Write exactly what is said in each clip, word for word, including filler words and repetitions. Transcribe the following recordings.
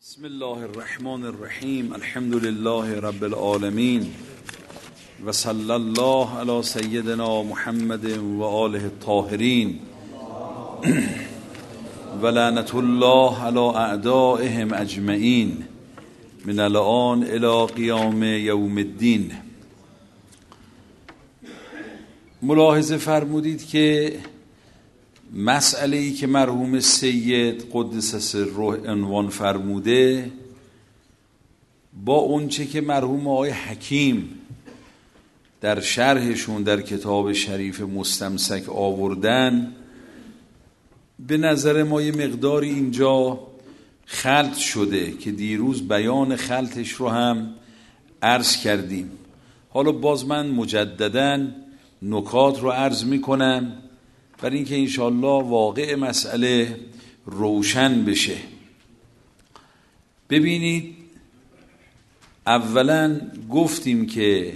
بسم الله الرحمن الرحیم. الحمد لله رب العالمین و صلی الله علی سیدنا محمد و آله الطاهرین و لعنت الله علی اعدائهم اجمعین من الآن الی قیام یوم الدین. ملاحظه فرمودید که مسئله‌ای که مرحوم سید قدس سره عنوان فرموده با اونچه که مرحوم آقای حکیم در شرحشون در کتاب شریف مستمسک آوردن، به نظر ما یه مقداری اینجا خلط شده که دیروز بیان خلطش رو هم عرض کردیم. حالا باز من مجدداً نکات رو عرض میکنم برای اینکه انشاءالله واقع مسئله روشن بشه. ببینید، اولا گفتیم که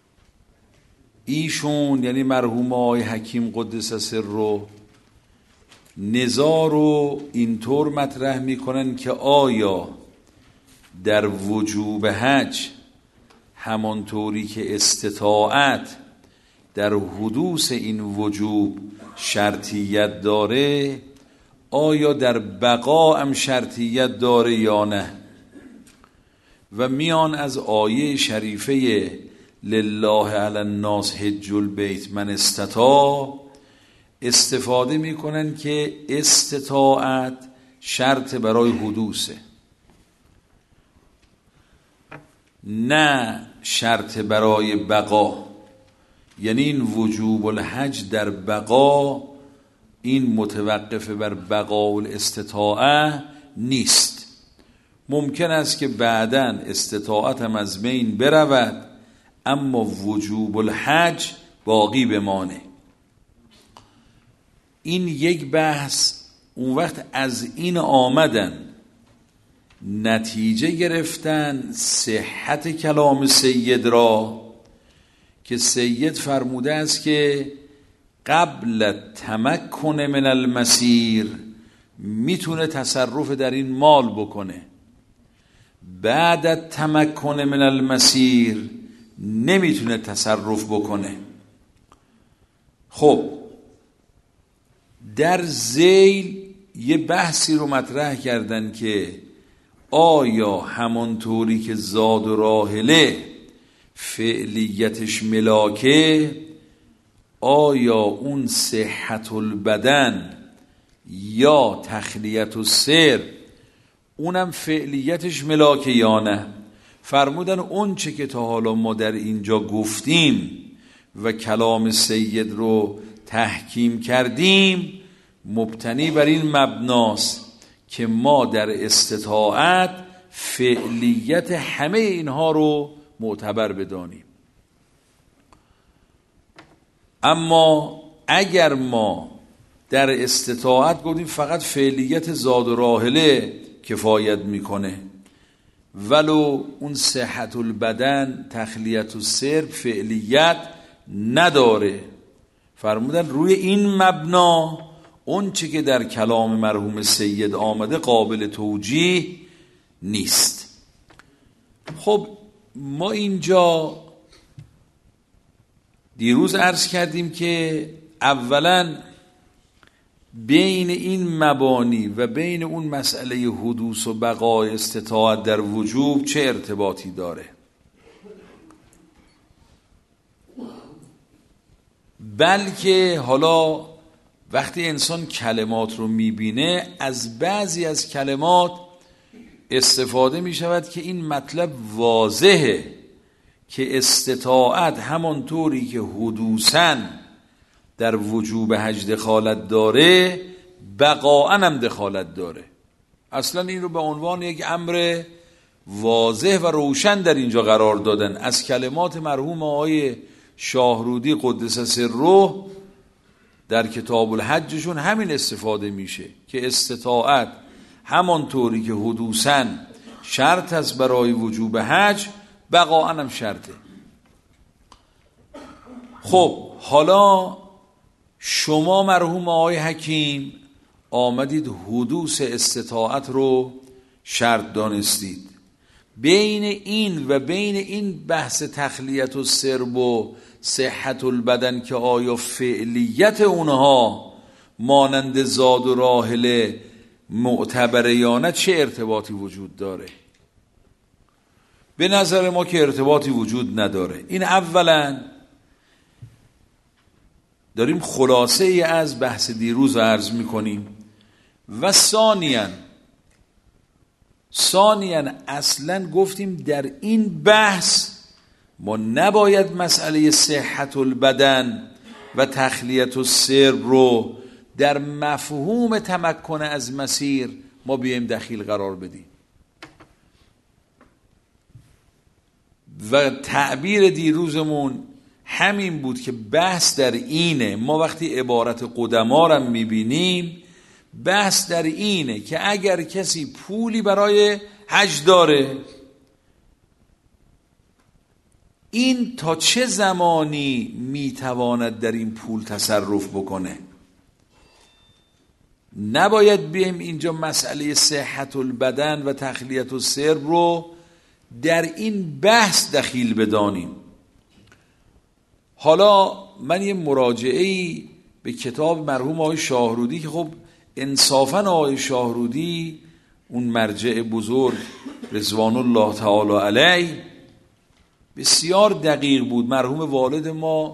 ایشون یعنی مرحوم آقای حکیم قدس سره نزاع رو اینطور مطرح میکنن که آیا در وجوب حج همانطوری که استطاعت در حدوث این وجوب شرطیت داره، آیا در بقا هم شرطیت داره یا نه؟ و میان از آیه شریفه لله علی الناس حج البیت من استطاع استفاده میکنن که استطاعت شرط برای حدوثه، نه شرط برای بقا. یعنی این وجوب الحج در بقا این متوقف بر بقا الاستطاعه نیست. ممکن است که بعداً استطاعت هم از بین برود اما وجوب الحج باقی بمانه. این یک بحث. اون وقت از این آمدن نتیجه گرفتن صحت کلام سید را که سید فرموده است که قبل تمکن من المسیر میتونه تصرف در این مال بکنه، بعد تمکن من المسیر نمیتونه تصرف بکنه. خب در ذیل یه بحثی رو مطرح کردن که آیا همانطوری که زاد و راحله فعلیتش ملاکه، آیا اون صحت البدن یا تخلیت السر اونم فعلیتش ملاکه یا نه؟ فرمودن اون چه که تا حالا ما در اینجا گفتیم و کلام سید رو تحکیم کردیم مبتنی بر این مبناست که ما در استطاعت فعلیت همه اینها رو معتبر بدانیم. اما اگر ما در استطاعت گفتیم فقط فعلیت زاد و راحله کفایت میکنه ولو اون صحت البدن تخلیت السر فعلیت نداره، فرمودن روی این مبنا اون چی که در کلام مرحوم سید آمده قابل توجیه نیست. خب ما اینجا دیروز عرض کردیم که اولا بین این مبانی و بین اون مسئله حدوث و بقای استطاعت در وجوب چه ارتباطی داره. بلکه حالا وقتی انسان کلمات رو میبینه از بعضی از کلمات استفاده می شود که این مطلب واضحه که استطاعت همانطوری که حدوثاً در وجوب حج دخالت داره بقاءً هم دخالت داره. اصلا این رو به عنوان یک امر واضح و روشن در اینجا قرار دادن. از کلمات مرحوم آقای شاهرودی قدس سره در کتاب الحجشون همین استفاده میشه که استطاعت همانطوری که حدوثاً شرط است برای وجوب حج بقاءً هم شرطه. خب حالا شما مرحوم آقای حکیم آمدید حدوث استطاعت رو شرط دانستید. بین این و بین این بحث تخلیت و سرب و صحت البدن که آیا فعلیت اونها مانند زاد و راحله معتبره یا نه چه ارتباطی وجود داره؟ به نظر ما که ارتباطی وجود نداره. این اولا داریم خلاصه ای از بحث دیروز عرض میکنیم. و ثانیاً ثانیاً اصلا گفتیم در این بحث ما نباید مسئله صحت البدن و تخلیت السرب رو در مفهوم تمکن از مسیر ما بیایم دخیل قرار بدیم. و تعبیر دیروزمون همین بود که بحث در اینه. ما وقتی عبارت قدما رو میبینیم بحث در اینه که اگر کسی پولی برای حج داره، این تا چه زمانی میتواند در این پول تصرف بکنه. نباید بیم اینجا مسئله صحت البدن و تخلیت السرب رو در این بحث دخیل بدانیم. حالا من یه مراجعه‌ای به کتاب مرحوم آقای شاهرودی که خب انصافاً آقای شاهرودی اون مرجع بزرگ رضوان الله تعالی علیه بسیار دقیق بود. مرحوم والد ما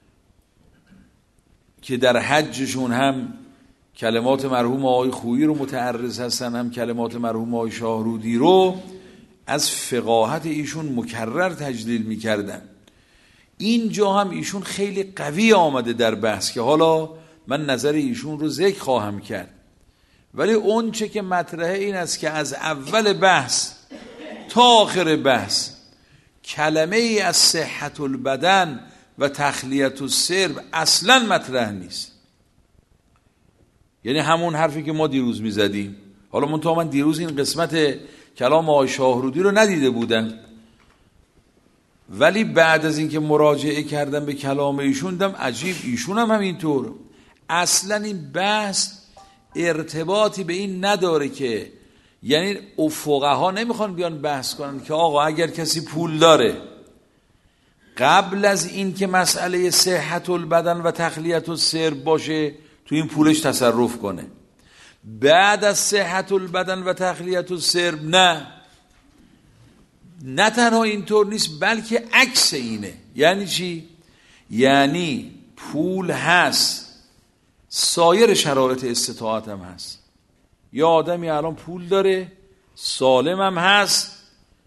که در حجشون هم کلمات مرحوم آقای خویی رو متعرض هستن، هم کلمات مرحوم آقای شاهرودی رو از فقاهت ایشون مکرر تجلیل میکردن. اینجا هم ایشون خیلی قوی آمده در بحث که حالا من نظر ایشون رو ذکر خواهم کرد، ولی اون چه که مطرحه این است که از اول بحث تا آخر بحث کلمه ای از صحت البدن و تخلیت السرب اصلا مطرح نیست. یعنی همون حرفی که ما دیروز می زدیم. حالا منتها من دیروز این قسمت کلام آقای شاهرودی رو ندیده بودم، ولی بعد از اینکه مراجعه کردم به کلام ایشون دم عجیب ایشون هم همینطور. اصلا این بحث ارتباطی به این نداره که، یعنی فقها نمیخوان بیان بحث کنن که آقا اگر کسی پول داره قبل از این که مسئله صحت البدن و تخلیت السرب باشه تو این پولش تصرف کنه، بعد از صحت البدن و تخلیت السرب نه. نه تنها اینطور نیست بلکه عکس اینه. یعنی چی؟ یعنی پول هست، سایر شرایط استطاعت هم هست. یا آدمی الان پول داره، سالم هم هست،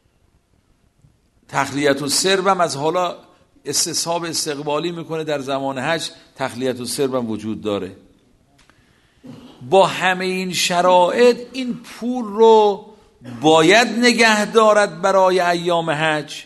تخلیت السرب هم از حالا استصحاب استقبالی میکنه، در زمان حج تخلیت السرب هم وجود داره. با همه این شرایط این پول رو باید نگه دارد برای ایام حج.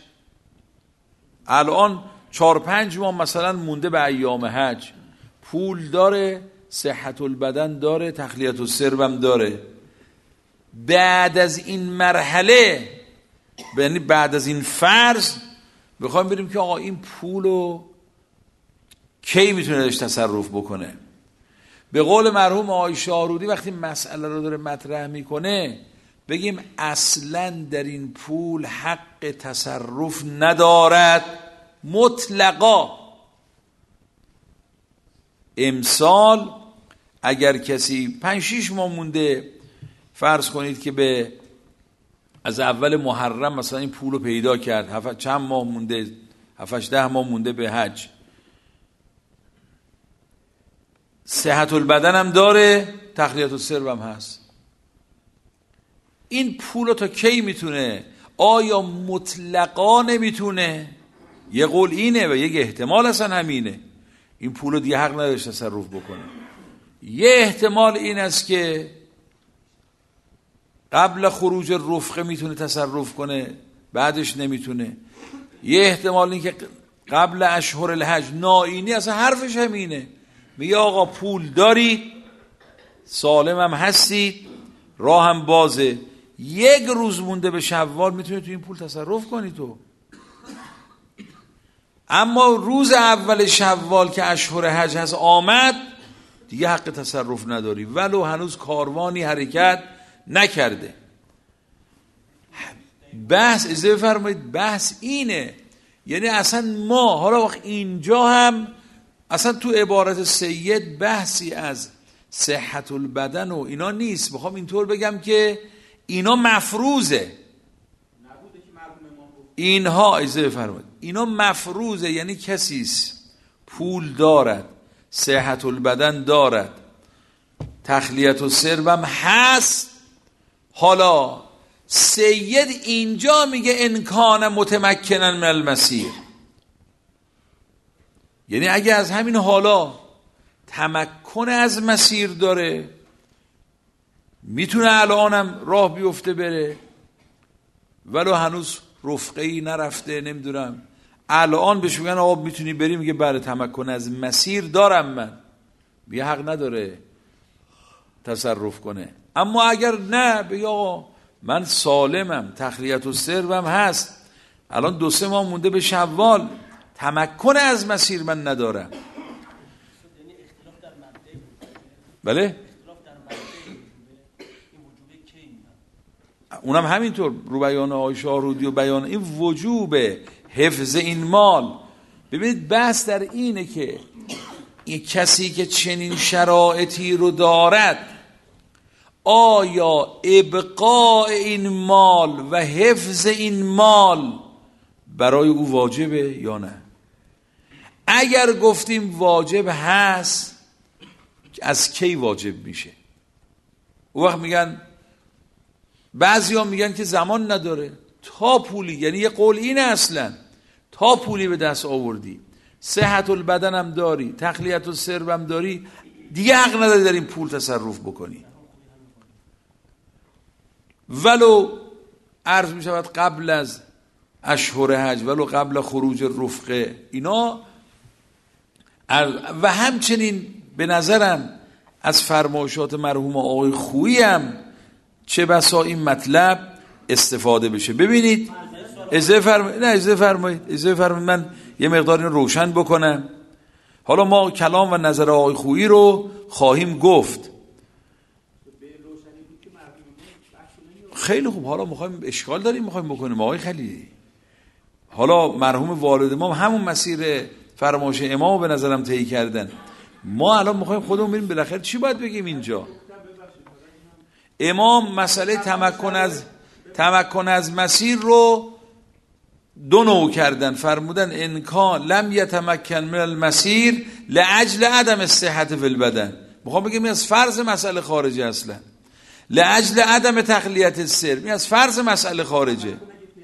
الان چار پنج ماه مثلا مونده به ایام حج، پول داره، صحت البدن داره، تخلیت السرب هم داره. بعد از این مرحله، یعنی بعد از این فرض بخوایم بریم که آقا این پولو کی میتونه داشت تصرف بکنه. به قول مرحوم آقای شاهرودی وقتی مسئله رو داره مطرح میکنه بگیم اصلا در این پول حق تصرف ندارد مطلقا. امسال اگر کسی پنج شیش ماه مونده، فرض کنید که به از اول محرم مثلا این پول رو پیدا کرد، هفت چند ماه مونده، هفتش ده ماه مونده به حج، صحت البدن هم داره، تخلیت السرب هم هست. این پول رو تا کی میتونه؟ آیا مطلقا نمیتونه؟ یه قول اینه و یک احتمال اصلا همینه، این پول رو دیگه حق نداشت تصرف بکنه. یه احتمال این است که قبل خروج رفقه میتونه تصرف کنه، بعدش نمیتونه. یه احتمال این که قبل اشهر الحج ناینی، اصلا حرفش همینه، میگه آقا پول داری، سالم هم هستی، راه هم بازه، یک روز مونده به شوال میتونی تو این پول تصرف کنی تو. اما روز اول شوال که اشهر حج هست آمد دیگه حق تصرف نداری، ولو هنوز کاروانی حرکت نکرده. بحث اجازه بفرمایید بحث اینه، یعنی اصلا ما حالا وقت اینجا هم اصلا تو عبارت سید بحثی از صحت البدن و اینا نیست. میخوام اینطور بگم که اینا مفروضه، اینها اجازه بفرمایید اینا مفروضه، یعنی کسیست پول دارد، صحت البدن دارد، تخلیت السربم هست. حالا سید اینجا میگه انکان متمکنن من المسیر، یعنی اگه از همین حالا تمکن از مسیر داره میتونه الانم راه بیفته بره، ولو هنوز رفقه‌ای نرفته، نمیدونم الان بهش میگن آقا میتونی بری، میگه بله تمکن از مسیر دارم من، میگه حق نداره تصرف کنه. اما اگر نه بگه آقا من سالمم، تخلیت السربم هست، الان دو سه ماه مونده به شوال، تمکن از مسیر من ندارم. بله اونم همینطور رو بیان آقای شاهرودی و بیان این وجوب حفظ این مال. ببینید بحث در اینه که این کسی که چنین شرایطی رو دارد آیا ابقاء این مال و حفظ این مال برای او واجبه یا نه؟ اگر گفتیم واجب هست، از کی واجب میشه؟ اون وقت میگن، بعضی ها میگن که زمان نداره، تا پولی، یعنی یه قول اینه اصلا تا پولی به دست آوردی، صحت البدن هم داری، تخلیت السرب هم داری، دیگه حق نداری در این پول تصرف بکنی. ولو عرض میشود قبل از اشهر حج، ولو قبل خروج رفقه اینا. و همچنین به نظرم از فرمایشات مرحوم آقای خویی هم چه بسا این مطلب استفاده بشه. ببینید اجازه فرمایید، نه اجازه فرمایید اجازه فرمایید من یه مقدار اینو روشن بکنم. حالا ما کلام و نظر آقای خویی رو خواهیم گفت. خیلی خوب، حالا میخوایم اشکال داریم میخوایم بکنیم آقای خلیلی. حالا مرحوم والد ما همون مسیر فرمایش امامو به نظرم طی کردن، ما الان میخوایم خودمون بریم بالاخره چی باید بگیم اینجا. امام مسئله تمکن از تمکن از مسیر رو دو نوع کردن، فرمودن انکان لم یتمکن من المسیر لاجل عدم الصحت فی البدن. میخوام بگم از فرض مسئله خارجه، اصلا لاجل عدم تخلیت السر، می از فرض مسئله خارجه.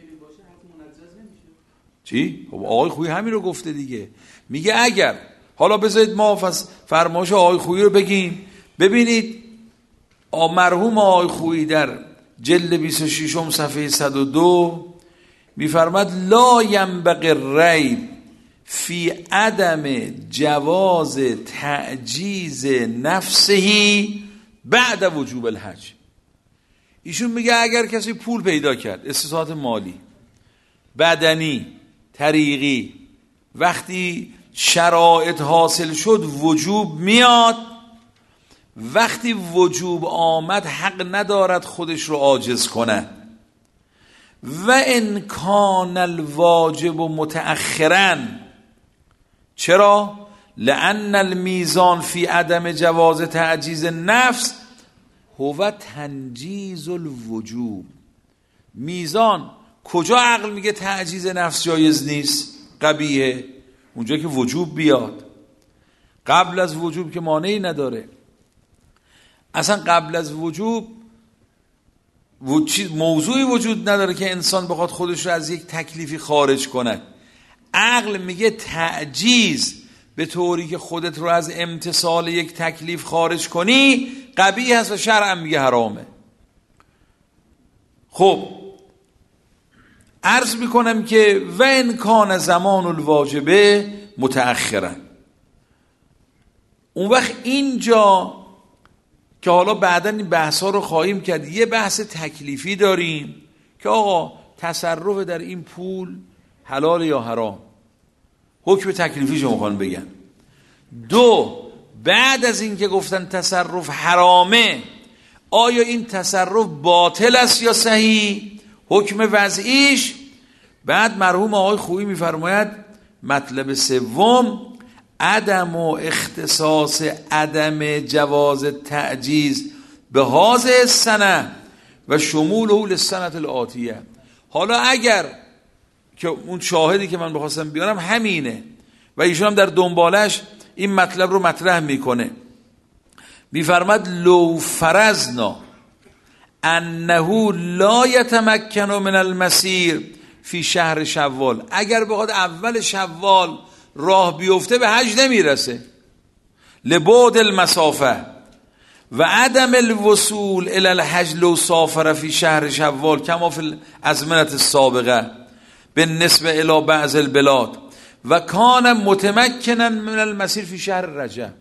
چی؟ خب آقای خویی همین رو گفته دیگه، میگه اگر حالا بذارید ما فرمایش آقای خویی رو بگیم. ببینید مرحوم آقای خویی در جلد بیست و شش صفحه صد و دو میفرماد لا ینبغی الریب فی عدم جواز تعجیز نفسه بعد وجوب الحج. ایشون میگه اگر کسی پول پیدا کرد، استطاعت مالی، بدنی، طریقی، وقتی شرایط حاصل شد وجوب میاد، وقتی وجوب آمد حق ندارد خودش رو عاجز کنه. و ان کان الواجب متأخرا، چرا؟ لأن المیزان فی عدم جواز تعجیز نفس هو تنجیز الوجوب. میزان کجا عقل میگه تعجیز نفس جایز نیست، قبیحه؟ اونجا که وجوب بیاد. قبل از وجوب که مانعی نداره. اصلا قبل از وجوب موضوعی وجود نداره که انسان بخواد خودش رو از یک تکلیفی خارج کنه. عقل میگه تعجیز به طوری که خودت رو از امتصال یک تکلیف خارج کنی قبیح هست و شرع میگه حرامه. خب عرض میکنم که و ان کان زمان الواجبه متأخرا، اون وقت اینجا که حالا بعداً این بحث ها رو خواهیم کرد، یه بحث تکلیفی داریم که آقا تصرف در این پول حلال یا حرام، حکم تکلیفی شما میخوان بگن. دو، بعد از این که گفتن تصرف حرامه، آیا این تصرف باطل است یا صحیح؟ حکم وضعیش. بعد مرحوم آقای خویی میفرماید مطلب سوم عدم و اختصاص عدم جواز تعجیز به هذه السنه و شمول اول السنه الآتیه. حالا اگر که اون شاهدی که من بخواستم بیارم همینه و ایشون هم در دنبالش این مطلب رو مطرح میکنه، میفرماد لو فرضنا انه لا یتمکن من المسیر فی شهر شوال، اگر بخواد اول شوال راه بیفته به حج نمیرسه، لبعد المسافه و عدم الوصول الى الحج لو سافر فی شهر شوال کما فی الازمنه السابقه بالنسبه الى بعض البلاد و کان متمکنا من المسیر فی شهر رجب.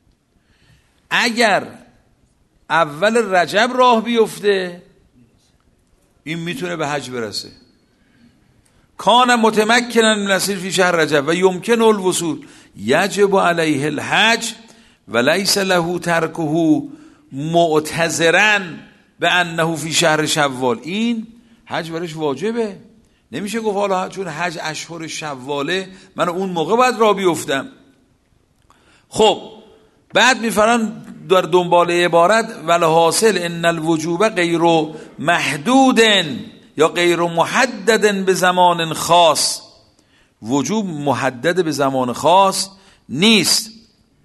اگر اول رجب راه بیفته این میتونه به حج برسه. کان متمکنا من المسیر فی شهر رجب و یمکن الوصول یجب علیه الحج و لیس له ترکه معتذرا به انه فی شهر شوال. این حج برش واجبه، نمیشه گفت حالا چون حج اشهر شواله من اون موقع باید راه بیفتم. خب بعد میفرمان در دنبال عبارت ولحاصل ان الوجوب غیر محدود یا غیر محدد به زمان خاص، وجوب محدد به زمان خاص نیست.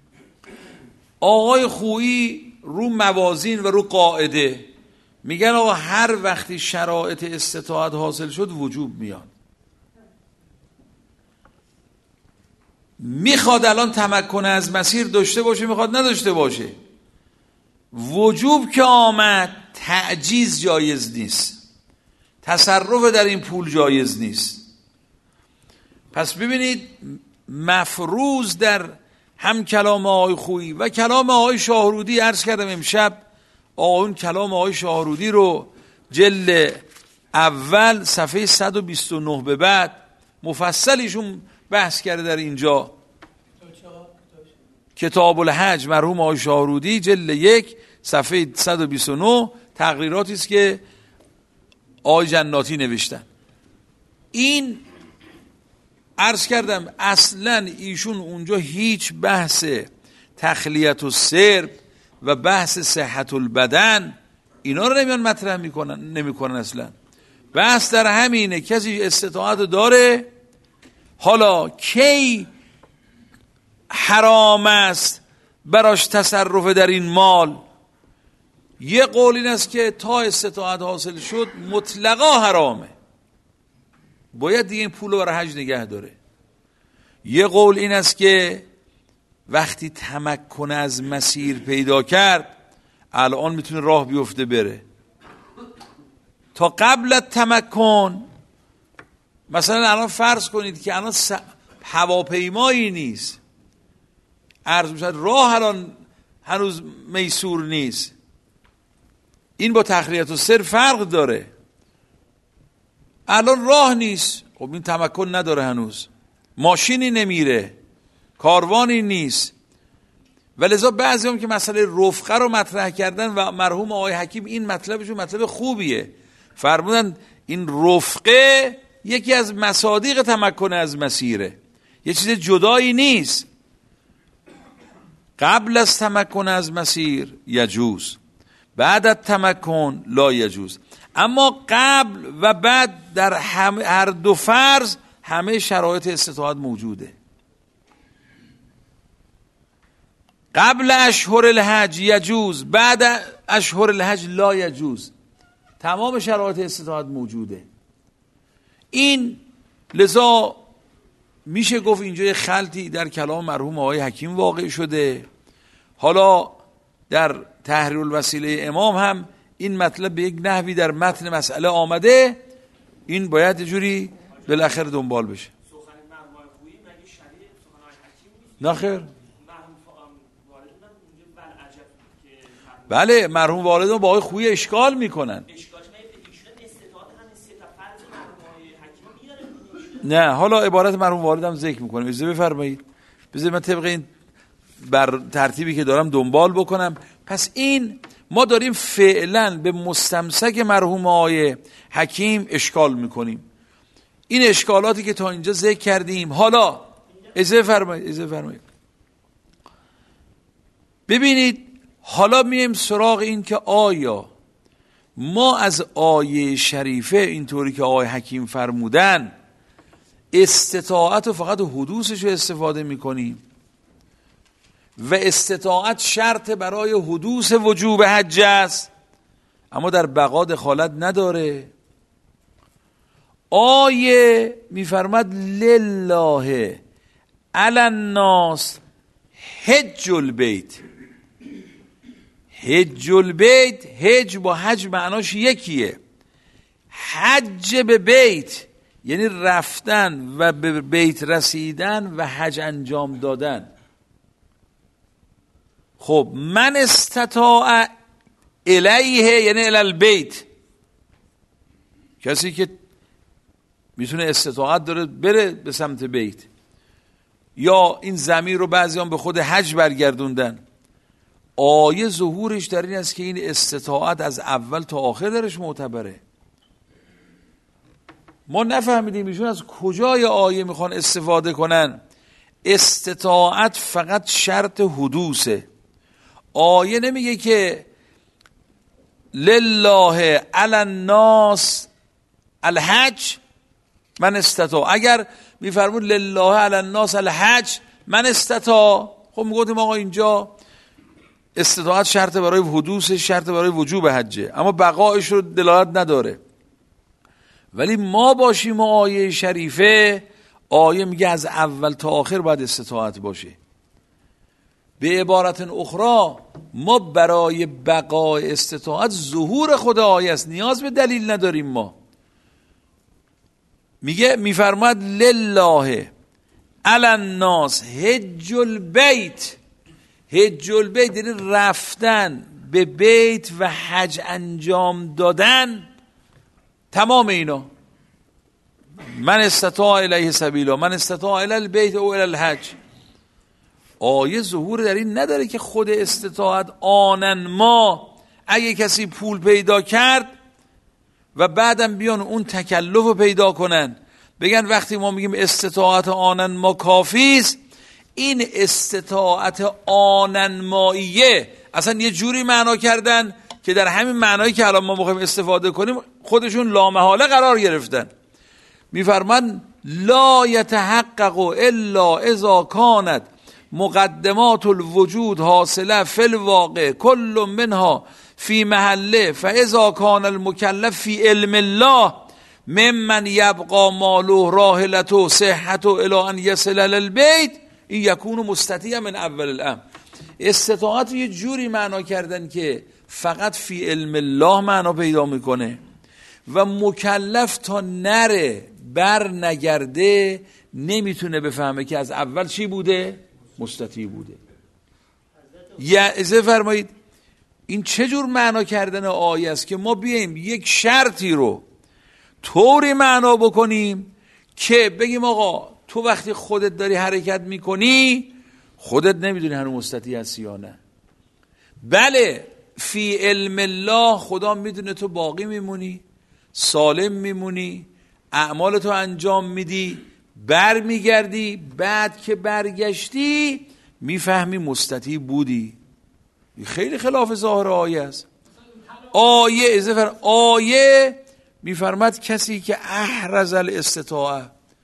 آقای خویی رو موازین و رو قاعده میگن آقا هر وقتی شرایط استطاعت حاصل شد وجوب میاد. میخواد الان تمکن از مسیر داشته باشه، میخواد نداشته باشه، وجوب که آمد تعجیز جایز نیست، تصرف در این پول جایز نیست. پس ببینید مفروض در هم کلام آقای خویی و کلام آقای شاهرودی، عرض کردم امشب آقایون کلام آقای شاهرودی رو جلد اول صفحه صد و بیست و نه به بعد مفصلیشون بحث کرده در اینجا. کتاب الحج مرحوم آقای شاهرودی جلد یک صفحه صد و بیست و نه تقریراتی است که آقای جناتی نوشتن. این عرض کردم اصلا ایشون اونجا هیچ بحث تخلیت و سرب و بحث صحت البدن اینا رو نمیان مطرح میکنن نمیکنن اصلا. بحث در همینه کسی استطاعت داره، حالا کی حرام است براش تصرف در این مال. یه قول این است که تا استطاعت حاصل شد مطلقا حرامه، باید دیگه این پول رو برای حج نگه داره. یه قول این است که وقتی تمکن از مسیر پیدا کرد الان میتونه راه بیفته بره. تا قبل از تمکن مثلا الان فرض کنید که الان س... هواپیمایی نیست، عرض میشد راه الان هنوز میسور نیست، این با تخلیت و سر فرق داره. الان راه نیست، خب این تمکن نداره، هنوز ماشینی نمیره، کاروانی نیست. ولذا بعضی هم که مسئله رفقه رو مطرح کردن و مرحوم آقای حکیم این مطلبشون مطلب خوبیه، فرمودن این رفقه یکی از مصادیق تمکن از مسیره، یه چیز جدایی نیست. قبل از تمکن از مسیر یجوز، بعد از تمکن لا یجوز. اما قبل و بعد در هم هر دو فرض همه شرایط استطاعت موجوده. قبل اشهر الحج یجوز، بعد اشهر الحج لا یجوز، تمام شرایط استطاعت موجوده. این لذا میشه گفت اینجا یه خلطی در کلام مرحوم آقای حکیم واقع شده. حالا در تحریر الوسیله امام هم این مطلب به یک نحوی در متن مسئله آمده، این باید جوری بالاخره دنبال بشه. نه خیر، بله مرحوم والدان با آقای خویی اشکال میکنن. نه حالا عبارت مرحوم والدم ذکر میکنم، اجازه بفرمایید بذارید من طبق این بر ترتیبی که دارم دنبال بکنم. پس این ما داریم فعلا به مستمسک مرحوم آقای حکیم اشکال میکنیم. این اشکالاتی که تا اینجا ذکر کردیم، حالا اجازه فرمایید اجازه فرمایید ببینید، حالا میایم سراغ این که آیا ما از آیه شریفه اینطوری که آقای حکیم فرمودن استطاعت و فقط حدوثش رو استفاده میکنیم و استطاعت شرط برای حدوث وجوب حج است اما در بقا دخالت نداره؟ آیه میفرماد لله علی الناس حج البیت. حج البیت، حج با حج معناش یکیه. حج به بیت یعنی رفتن و به بیت رسیدن و حج انجام دادن. خب من استطاع الیه یعنی الی البیت، کسی که میتونه استطاعت داره بره به سمت بیت. یا این ضمیر رو بعضیان به خود حج برگردوندن. آیه ظهورش در این است که این استطاعت از اول تا آخر درش معتبره. ما نفهمیدیم ایشون از کجای آیه میخوان استفاده کنن. استطاعت فقط شرط حدوثه. آیه نمیگه که لله علی الناس الحج من استطاع. اگر میفرمود لله علی الناس الحج من استطاع، خب میگفتیم آقا اینجا استطاعت شرط برای حدوث، شرط برای وجوب حجه، اما بقایش رو دلالت نداره. ولی ما باشیم و آیه شریفه، آیه میگه از اول تا آخر باید استطاعت باشه. به عبارت اخرى ما برای بقای استطاعت ظهور خود آیه است، نیاز به دلیل نداریم. ما میگه میفرماد لله علی الناس حج البیت. حج البیت یعنی رفتن به بیت و حج انجام دادن. تمام اینا من استطاع الیه سبیلا، من استطاع الی البیت او الی الحج. آیه ظهور در این نداره که خود استطاعت آنن ما اگه کسی پول پیدا کرد و بعدم بیان اون تکلف رو پیدا کنن بگن وقتی ما میگیم استطاعت آنن ما کافیست، این استطاعت آنن ماییه اصلا یه جوری معنا کردن که در همین معنایی که الان ما میخوایم استفاده کنیم خودشون لامحاله قرار گرفتن. میفرمان لا یتحقق الا اذا کانت مقدمات الوجود حاصله فی الواقع کل منها فی محله فاذا کان المکلف فی علم الله ممن یبقى ماله راحلته صحته الی ان یصل الی البیت این یکون مستطیع من اول الامر. استطاعت یه جوری معنا کردن که فقط فی علم الله معنا پیدا میکنه و مکلف تا نره بر نگرده نمیتونه بفهمه که از اول چی بوده؟ مستطیع بوده. یا اجازه فرمایید این چه جور معنا کردن آیه است که ما بیایم یک شرطی رو طوری معنا بکنیم که بگیم آقا تو وقتی خودت داری حرکت میکنی خودت نمیدونی هنوز مستطیع هستی یا نه. بله فی علم الله خدا میدونه تو باقی میمونی، سالم میمونی، اعمال تو انجام میدی، بر میگردی، بعد که برگشتی میفهمی مستطیع بودی. خیلی خلاف ظاهر آیه است. آیه ازفر آیه میفرماد کسی که احرز الاستطاعه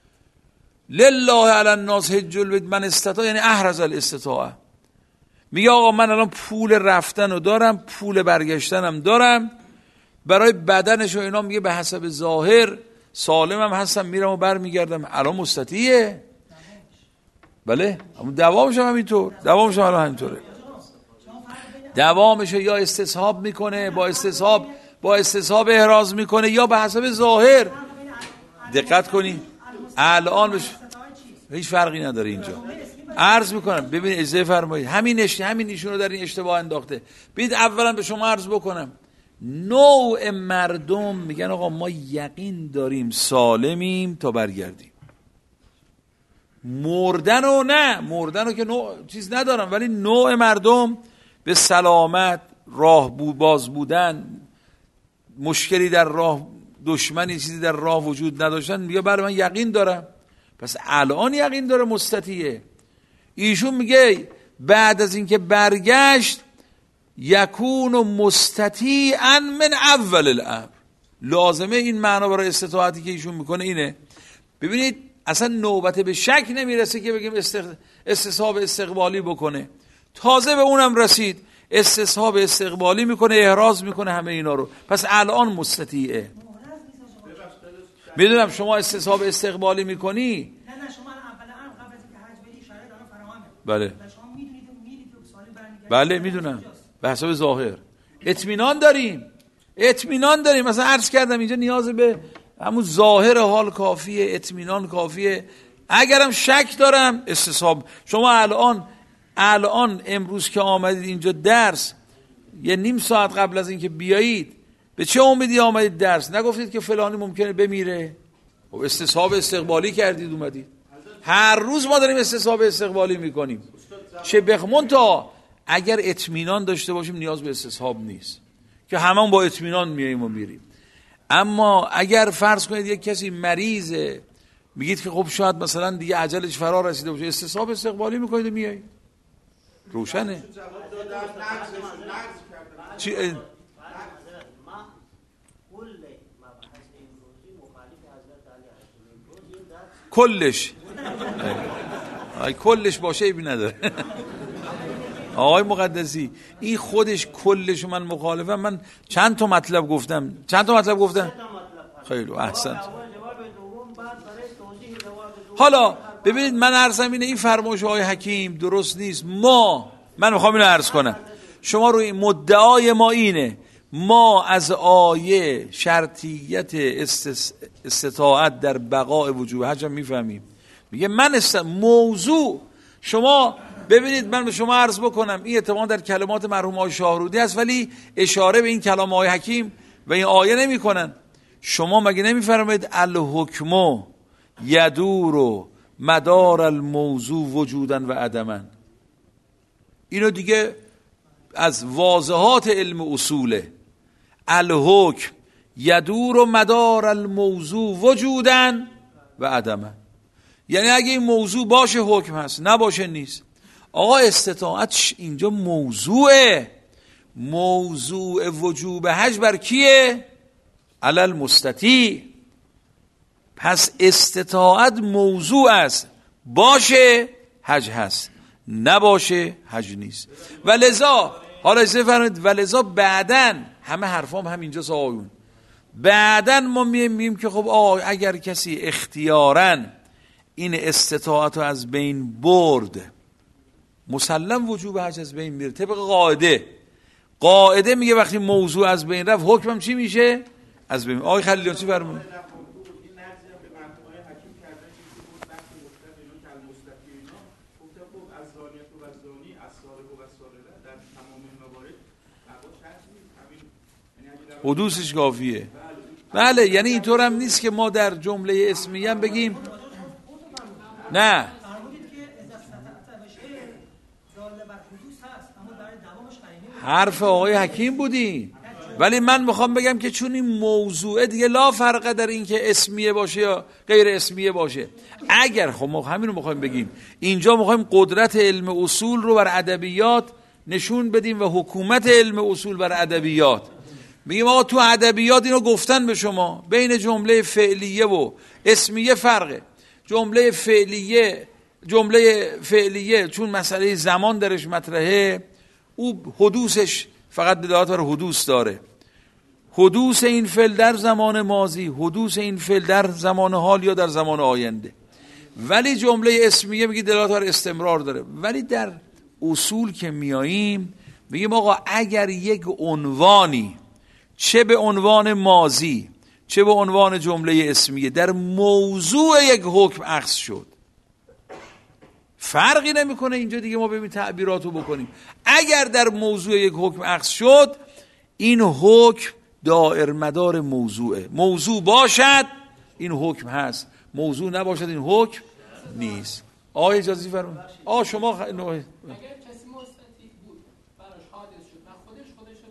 لله علی الناس حج البیت من استطاع یعنی احرز الاستطاعه. میگه آقا من الان پول رفتن رو دارم، پول برگشتنم دارم، برای بدنش و اینا میگه به حسب ظاهر سالمم هستم میرم و بر میگردم، الان مستطیعه. بله اما دوامش هم همینطور، دوامش هم الان همینطوره. دوامش یا استصحاب میکنه، با استصحاب با استصحاب احراز میکنه یا به حسب ظاهر. دقت کنی الان بش... هیچ فرقی نداره اینجا. عرض میکنم ببین اجازه فرمایید همین اش... همین ایشونو در این اشتباه انداخته. ببینید اولا به شما عرض بکنم نوع مردم میگن آقا ما یقین داریم سالمیم تا برگردیم. مردن و نه مردن رو که نوع چیز ندارم، ولی نوع مردم به سلامت راه بود باز بودن، مشکلی در راه، دشمنی چیزی در راه وجود نداشتن، میگه بله من یقین دارم. پس الان یقین داره مستطیعه. ایشون میگه بعد از اینکه برگشت یکون مستطیعا من اول الامر. لازمه این معنا برای استطاعتی که ایشون میکنه اینه. ببینید اصلا نوبت به شک نمیرسه که بگیم استصحاب استقبالی بکنه، تازه به اونم رسید استصحاب استقبالی میکنه، احراز میکنه همه اینا رو. پس الان مستطیعه. میدونم شما استصحاب استقبالی میکنی. نه نه شما اولا قبل از اینکه حج بری شرایط الان فراهمه. بله. شما میدونید میرید که سوالی برمیگردید. بله میدونم. به حساب ظاهر اطمینان داریم. اطمینان داریم. مثلا عرض کردم اینجا نیاز به همون ظاهر حال کافیه، اطمینان کافیه. اگرم شک دارم استصحاب. شما الان الان امروز که آمدید اینجا درس، یه نیم ساعت قبل از اینکه بیایید به چه امیدی آمدید درس؟ نگفتید که فلانی ممکنه بمیره؟ خب استصحاب استقبالی کردید اومدید. هر روز ما داریم استصحاب استقبالی میکنیم. چه بخمون تا اگر اطمینان داشته باشیم نیاز به استصحاب نیست که همون با اطمینان میاییم و میریم. اما اگر فرض کنید یک کسی مریضه، میگید که خب شاید مثلا دیگه عجلش فرا رسیده باشه، استصحاب استقبالی میکنید و میایید. روشنه. چی کلش آی کلش باشه ایبی نداره. آقای مقدسی این خودش کلش من مخالفم. من چند تا مطلب گفتم. چند تا مطلب گفتم؟ خیلی احسنت. حالا ببینید من عرضم اینه این فرمایش آقای حکیم درست نیست. ما من میخوام اینو عرض کنم، شما روی مدعای ما اینه ما از آیه شرطیت استطاعت در بقاء وجوب حج میفهمیم. میگه من است موضوع شما ببینید من به شما عرض بکنم این اتفاقا در کلمات مرحوم آقای شاهرودی هست ولی اشاره به این کلام آقای حکیم و این آیه نمی کنن. شما مگه نمیفرمایید الحکم یدور مدار الموضوع وجودا و عدما؟ اینو دیگه از واضحات علم اصوله. الحکم یدور مدار الموضوع وجودا و عدما، یعنی اگه این موضوع باشه حکم هست، نباشه نیست. آقا استطاعت اینجا موضوعه. موضوع وجوب حج بر کیه؟ علل مستطیع. پس استطاعت موضوع است، باشه حج هست، نباشه حج نیست. و لذا حالا اجازه فرمایید و لذا بعدن همه حرفام هم اینجاست آقایون، بعدن ما میگیم که خب آقا اگر کسی اختیاراً این استطاعت رو از بین برد مسلم وجوب حج از بین میره. طبق قاعده قاعده میگه وقتی موضوع از بین رفت حکمم چی میشه؟ از بین. آقای خلیلیان چی فرمونه؟ حدوثش کافیه. بله یعنی اینطور هم نیست که ما در جمله اسمیه هم بگیم نه حرف آقای حکیم بودی، ولی من میخوام بگم که چون این موضوعه دیگه لا فرقه در این که اسمیه باشه یا غیر اسمیه باشه. اگر خب ما همین رو میخوایم بگیم اینجا میخوایم قدرت علم اصول رو بر ادبیات نشون بدیم و حکومت علم اصول بر ادبیات. میگیم آقا تو ادبیات اینو گفتن به شما بین جمله فعلیه و اسمیه فرقه. جمله فعلیه جمله فعلیه چون مسئله زمان درش مطرحه، او حدوثش فقط دلالت بر حدوث داره. حدوث این فعل در زمان ماضی، حدوث این فعل در زمان حال یا در زمان آینده. ولی جمله اسمیه میگه دلالت بر استمرار داره. ولی در اصول که میاییم میگیم آقا اگر یک عنوانی چه به عنوان ماضی چه به عنوان جمله اسمیه در موضوع یک حکم اخذ شد، فرقی نمیکنه. اینجا دیگه ما ببین تعبیراتو بکنیم. اگر در موضوع یک حکم اخذ شد این حکم دائر مدار موضوعه. موضوع باشد این حکم هست، موضوع نباشد این حکم نیست. آقای اجازه فرمایید. آ شما خ... اگر کسی مستطیع بود براش حادث شد و خودش خودش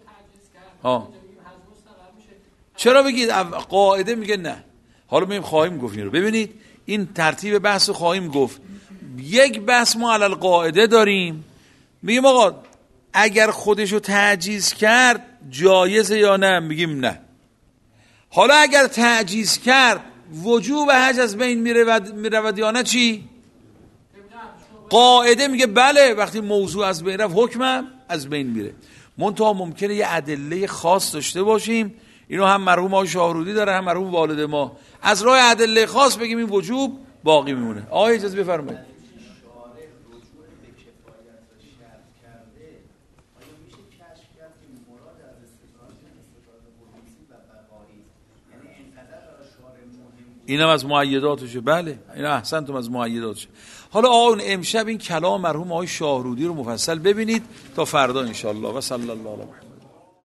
ها چرا بگید قاعده میگه نه. حالا میگیم خواهیم گفت این رو. ببینید این ترتیب بحث رو خواهیم گفت. یک بحث ما علل قاعده داریم، میگیم آقا اگر خودشو تعجیز کرد جایزه یا نه، میگیم نه. حالا اگر تعجیز کرد وجوب حج از بین میرود یا نه، چی؟ قاعده میگه بله، وقتی موضوع از بین رفت حکمم از بین میره. منتها ممکنه یه ادله خاص داشته باشیم، اینو هم مرحوم آقای شاهرودی داره هم مرحوم والد ما، از راه ادله خاص بگیم این وجوب باقی میمونه. آقای اجازه بفرمایید. اینم از مؤیداتشه. بله اینا احسنتم از مؤیداتشه. حالا آقا امشب این کلام مرحوم آقای شاهرودی رو مفصل ببینید تا فردا ان شاء الله. و صلی الله علیه و